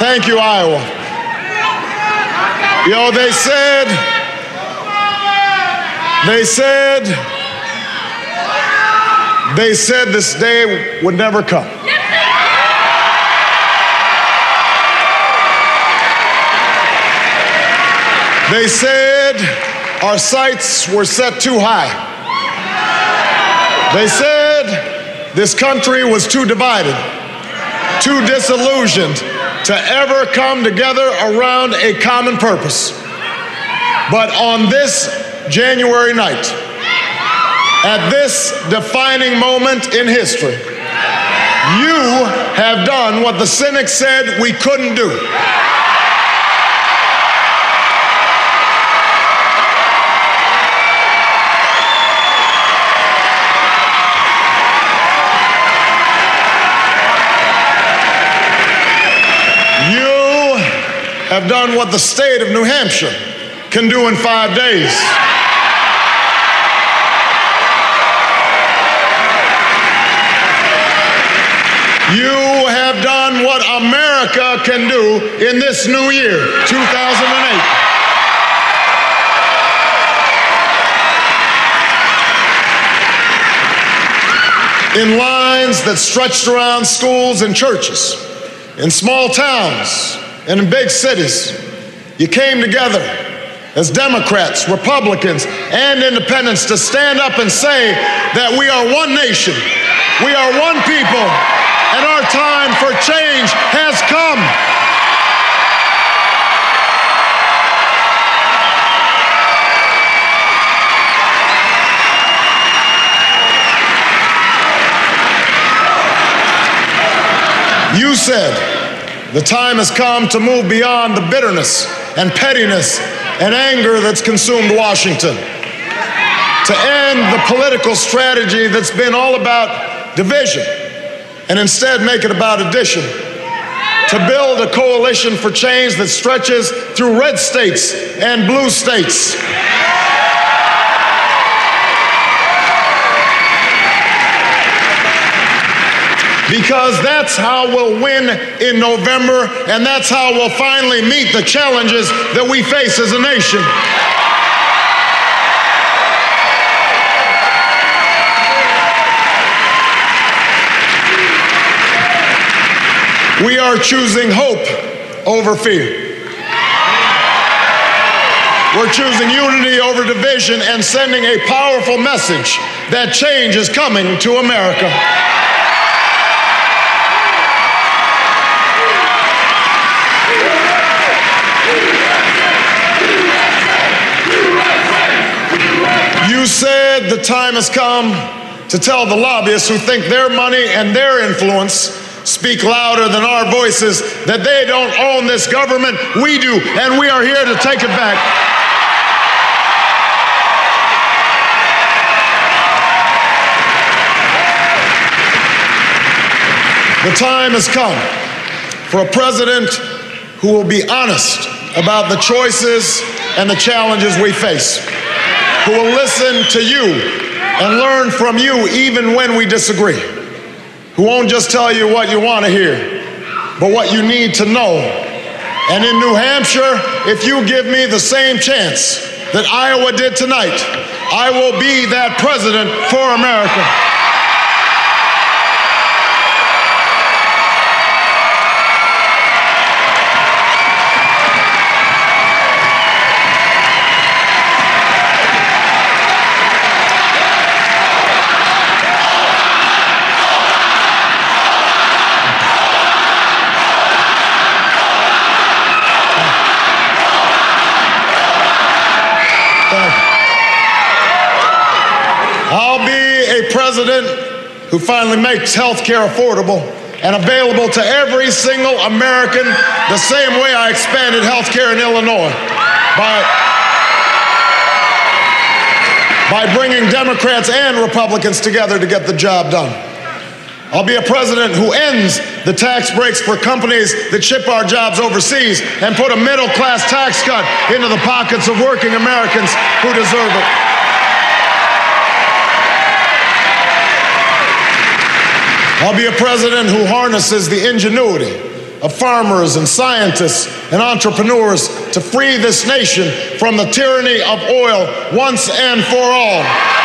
Thank you, Iowa. You know, they said this day would never come. They said our sights were set too high. They said this country was too divided, too disillusioned to ever come together around a common purpose. But on this January night, at this defining moment in history, you have done what the cynics said we couldn't do. Have done what the state of New Hampshire can do in 5 days. You have done what America can do in this new year, 2008. In lines that stretched around schools and churches, in small towns, and in big cities, you came together as Democrats, Republicans, and independents to stand up and say that we are one nation, we are one people, and our time for change has come. You said, the time has come to move beyond the bitterness and pettiness and anger that's consumed Washington, to end the political strategy that's been all about division and instead make it about addition, to build a coalition for change that stretches through red states and blue states. Because that's how we'll win in November, and that's how we'll finally meet the challenges that we face as a nation. We are choosing hope over fear. We're choosing unity over division and sending a powerful message that change is coming to America. You said the time has come to tell the lobbyists who think their money and their influence speak louder than our voices that they don't own this government. We do, and we are here to take it back. The time has come for a president who will be honest about the choices and the challenges we face, who will listen to you and learn from you even when we disagree, who won't just tell you what you want to hear, but what you need to know. And in New Hampshire, if you give me the same chance that Iowa did tonight, I will be that president for America. I'll be a president who finally makes health care affordable and available to every single American the same way I expanded health care in Illinois by bringing Democrats and Republicans together to get the job done. I'll be a president who ends the tax breaks for companies that ship our jobs overseas and put a middle-class tax cut into the pockets of working Americans who deserve it. I'll be a president who harnesses the ingenuity of farmers and scientists and entrepreneurs to free this nation from the tyranny of oil once and for all.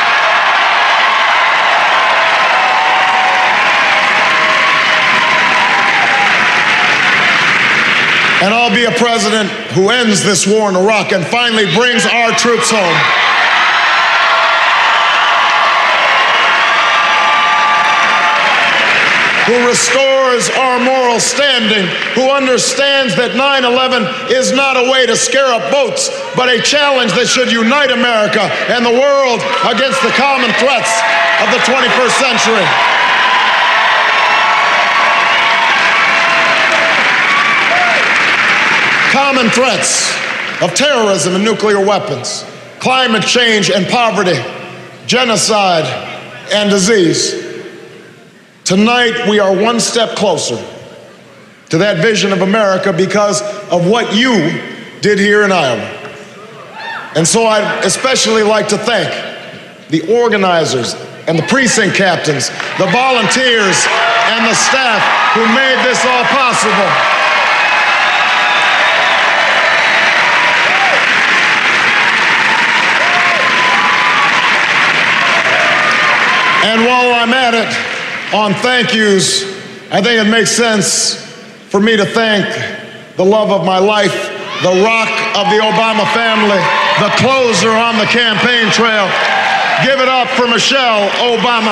And I'll be a president who ends this war in Iraq and finally brings our troops home. Who restores our moral standing, who understands that 9/11 is not a way to scare up votes, but a challenge that should unite America and the world against the common threats of the 21st century. Common threats of terrorism and nuclear weapons, climate change and poverty, genocide and disease. Tonight, we are one step closer to that vision of America because of what you did here in Iowa. And so I'd especially like to thank the organizers and the precinct captains, the volunteers and the staff who made this all possible. And while I'm at it, on thank yous, I think it makes sense for me to thank the love of my life, the rock of the Obama family, the closer on the campaign trail. Give it up for Michelle Obama.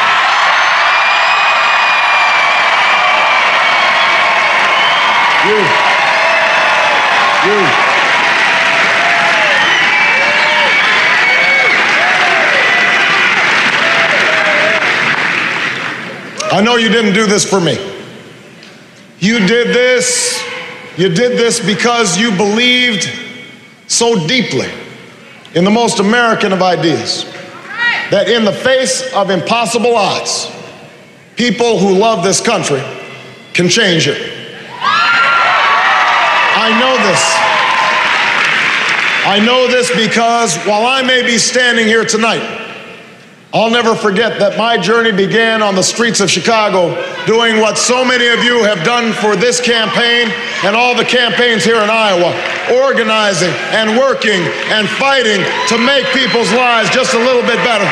You. I know you didn't do this for me. You did this because you believed so deeply in the most American of ideas, that in the face of impossible odds, people who love this country can change it. I know this because while I may be standing here tonight, I'll never forget that my journey began on the streets of Chicago doing what so many of you have done for this campaign and all the campaigns here in Iowa, organizing and working and fighting to make people's lives just a little bit better.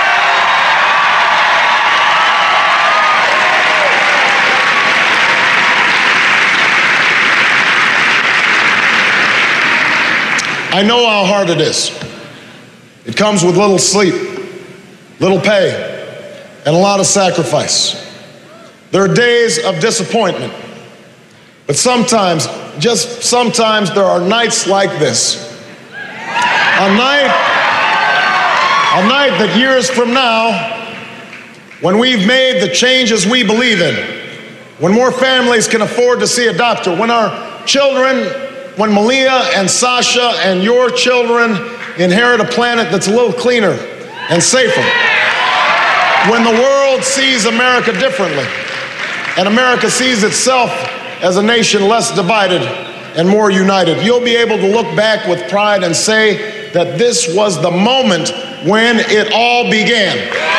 I know how hard it is. It comes with little sleep, little pay, and a lot of sacrifice. There are days of disappointment, but sometimes, just sometimes, there are nights like this. A night that years from now, when we've made the changes we believe in, when more families can afford to see a doctor, when our children, when Malia and Sasha and your children inherit a planet that's a little cleaner and safer, when the world sees America differently, and America sees itself as a nation less divided and more united, you'll be able to look back with pride and say that this was the moment when it all began.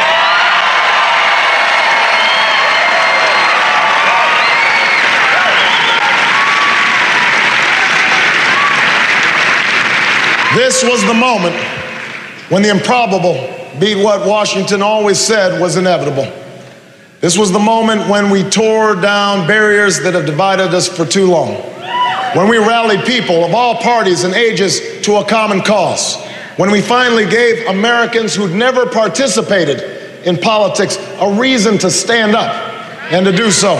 This was the moment when the improbable beat what Washington always said was inevitable. This was the moment when we tore down barriers that have divided us for too long. When we rallied people of all parties and ages to a common cause. When we finally gave Americans who'd never participated in politics a reason to stand up and to do so.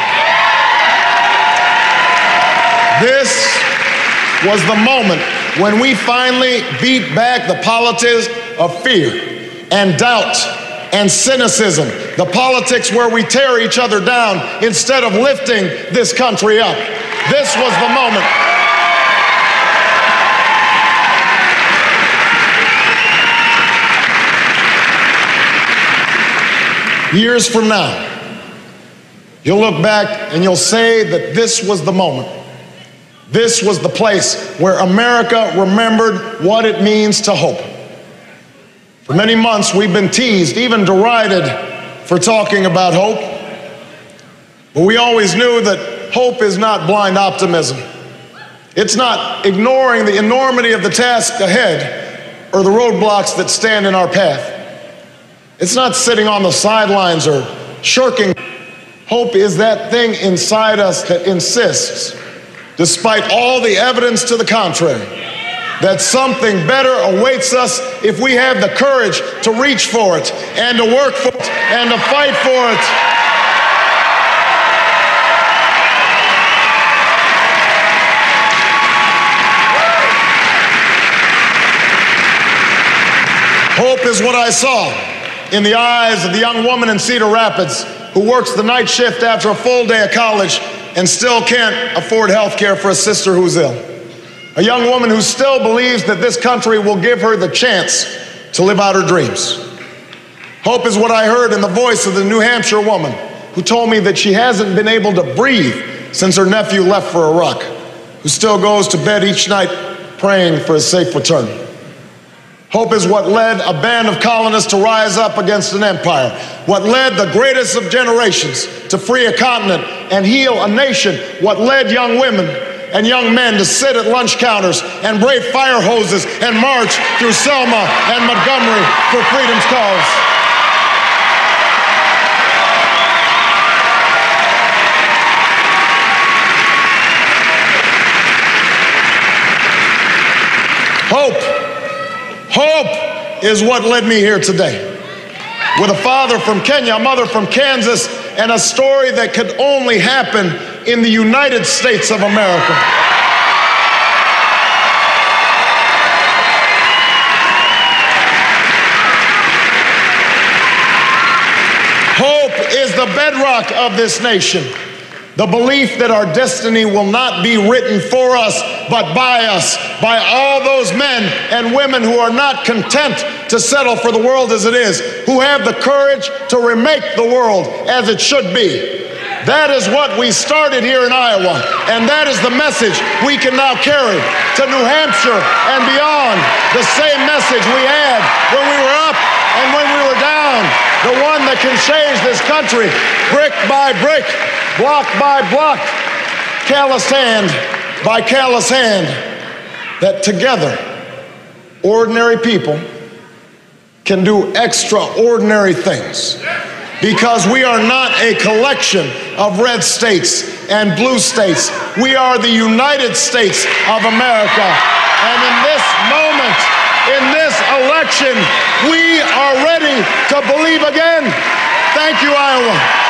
This was the moment when we finally beat back the politics of fear and doubt and cynicism, the politics where we tear each other down instead of lifting this country up. This was the moment. Years from now, you'll look back and you'll say that this was the moment. This was the place where America remembered what it means to hope. For many months, we've been teased, even derided, for talking about hope. But we always knew that hope is not blind optimism. It's not ignoring the enormity of the task ahead or the roadblocks that stand in our path. It's not sitting on the sidelines or shirking. Hope is that thing inside us that insists, despite all the evidence to the contrary, that something better awaits us if we have the courage to reach for it and to work for it and to fight for it. Hope is what I saw in the eyes of the young woman in Cedar Rapids who works the night shift after a full day of college and still can't afford health care for a sister who's ill. A young woman who still believes that this country will give her the chance to live out her dreams. Hope is what I heard in the voice of the New Hampshire woman who told me that she hasn't been able to breathe since her nephew left for Iraq, who still goes to bed each night praying for his safe return. Hope is what led a band of colonists to rise up against an empire, what led the greatest of generations to free a continent and heal a nation, what led young women and young men to sit at lunch counters and brave fire hoses and march through Selma and Montgomery for freedom's cause. Hope is what led me here today. With a father from Kenya, a mother from Kansas, and a story that could only happen in the United States of America. Hope is the bedrock of this nation. The belief that our destiny will not be written for us, but by us, by all those men and women who are not content to settle for the world as it is, who have the courage to remake the world as it should be. That is what we started here in Iowa, and that is the message we can now carry to New Hampshire and beyond. The same message we had when we were up and when we were down. The one that can change this country brick by brick, block by block, calloused hand by callous hand, that together, ordinary people can do extraordinary things. Because we are not a collection of red states and blue states. We are the United States of America. And in this moment, in this election, we are ready to believe again. Thank you, Iowa.